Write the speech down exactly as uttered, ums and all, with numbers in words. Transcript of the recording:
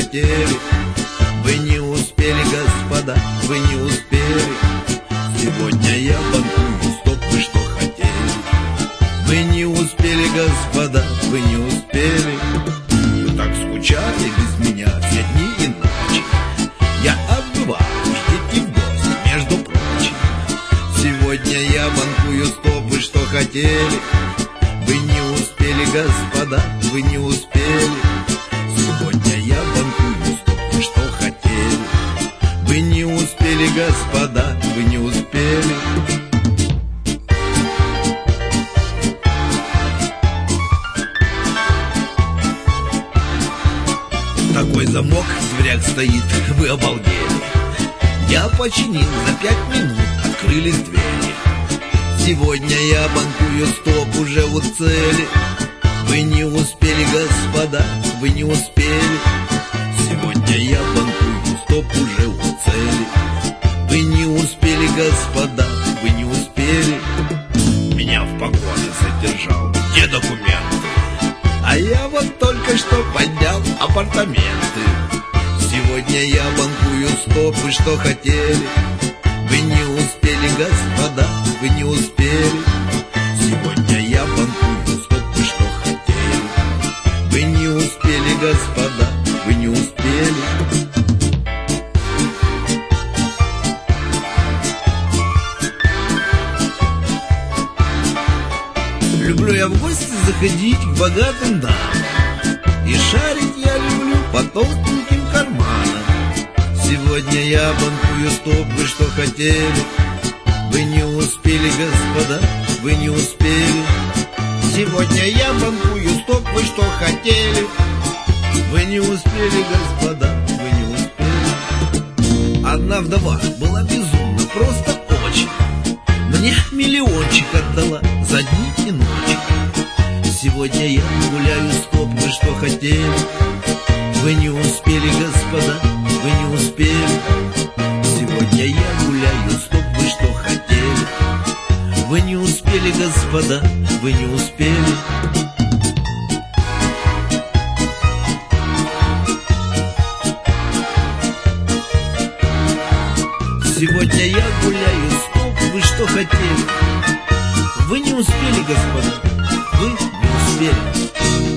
хотели. Вы не успели, господа, вы не успели. Сегодня я банкую, стоп, вы что хотели. Вы не успели, господа, вы не успели. Вы так скучали без меня все дни и ночи. Я отбываю, ждите в гости, между прочим. Сегодня я банкую, стоп, вы что хотели. Вы не успели, господа, вы не успели. Сегодня я банкую, стоп, вы что хотели. Вы не успели, господа, вы не успели. Такой замок в дверях стоит, вы обалдели. Я починил, за пять минут открылись двери. Сегодня я банкую, стоп, уже у цели. Вы не успели, господа, вы не успели. Сегодня я банкую, стоп, уже у цели. Вы не успели, господа, вы не успели. Меня в погоне задержал, где документы? А я вот только что поднял апартаменты. Сегодня я банкую, стоп, вы что хотели. Вы не успели, господа, вы не успели. Сегодня я банкую, стоп, вы что хотели. Вы не успели, господа, вы не успели. Люблю я в гости заходить к богатым дамам. И шарить я люблю по толстеньким карманам. Сегодня я банкую, стоп, вы что хотели. Вы не успели, господа, вы не успели. Сегодня я банкую, стоп, вы что хотели. Вы не успели, господа, вы не успели. Одна вдова была безумна, просто очень. Мне миллиончик отдала за дни и ночи. Сегодня я гуляю, стоп, вы что хотели. Вы не успели, господа, вы не успели. Сегодня я гуляю, стоп, вы что хотели. Вы не успели, господа, вы не успели. Сегодня я гуляю, стоп, вы что хотели. Вы не успели, господа, вы не успели.